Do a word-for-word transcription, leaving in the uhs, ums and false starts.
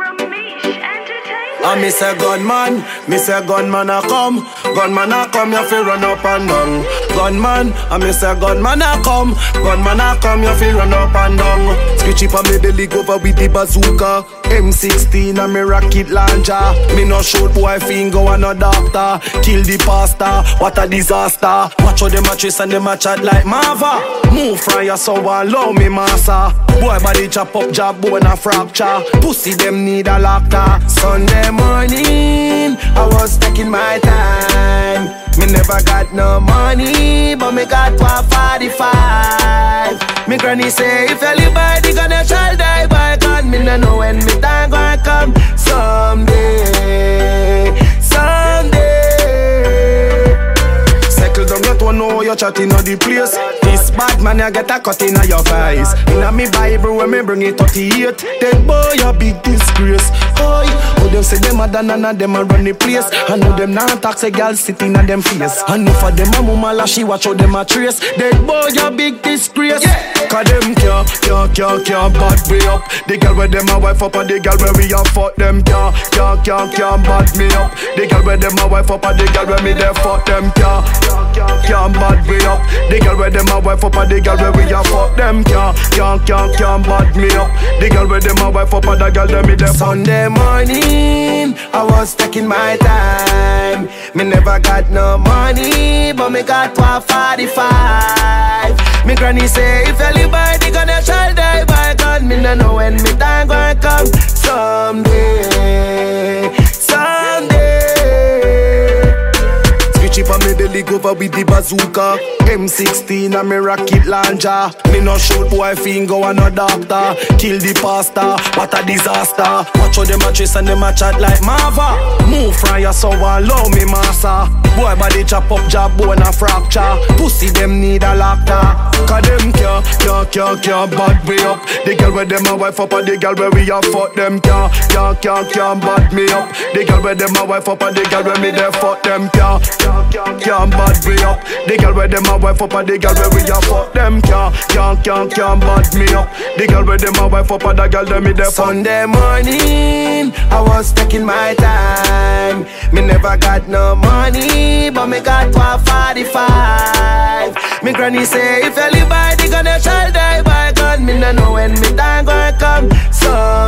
I miss a gunman, miss a gunman a come. Gunman a come, you feel run up and down. Gunman, I miss a gunman a come. Gunman a come, you feel run up and down. Scritchy pa me belly over with the bazooka. M sixteen and me rocket launcher. Me no shoot boy finger and no doctor. Kill the pastor, what a disaster. Watch how them a trace and them a chat like Marva. Move from your so and love me massa. Boy body chop up job bone a fracture. Pussy them need a doctor. Sunday morning, I was taking my time. Me never got no money, but me got one forty-five. Me granny say if anybody gonna child die by gun, me no know when me time gonna come. Someday, someday. Settle down, you don't know you're chatting on the place. This bad man, you get a cut in your face. In a me Bible, when me bring it thirty-eight. Then boy, you big disgrace. Oh, oh, them say them a done and a them a run the place. I know them not tax a girl sitting on them face. I know for them a mama la she watch how them a trace. Then boy, you big disgrace. Yeah. Cause them can't, can't, can't, can't bad me up. The girl where them a wife up and the girl where we a fuck them can't, can't, can't, can't bad me up. The girl where them a wife up and the girl where me there fuck them can't, can't, can't bad me up. The girl where them a wife up and the girl where we a fuck them can't, can't, can't, can't bad me up. The girl where them a wife up and the girl where me there fuck. Sunday morning, I was taking my time. Me never got no money, but me got one forty-five. Me granny say if anybody gonna child die by gun, me no know when me time gonna come. Someday, someday. Scritchy pa me belly over with the bazooka. M sixteen and me rocket launcher. Me no shoot boy finger and no doctor. Kill the pastor, what a disaster. Watch how them a trace and them a chat like Marva. Move from your so and love me massa. Boy body chop up job bone a fracture. Pussy them need a doctor. Cause them can't, can't, can't, can't bad me up. The girl where them a wife up and the girl where we a fuck them can't, can't, can't, can't bad me up. The girl where them a wife up and the girl where me there fuck them can't, can't, can't, can't bad me up. The girl where them a wife up and the girl where we a fuck them can't, can't, can't, can't bad me up. The girl where them a wife up and the girl where me there fuck. Sunday morning, I was taking my time. Me never got no money, but me got one forty-five. Me granny say if anybody gonna child die by gun, me no know when me time gonna come. So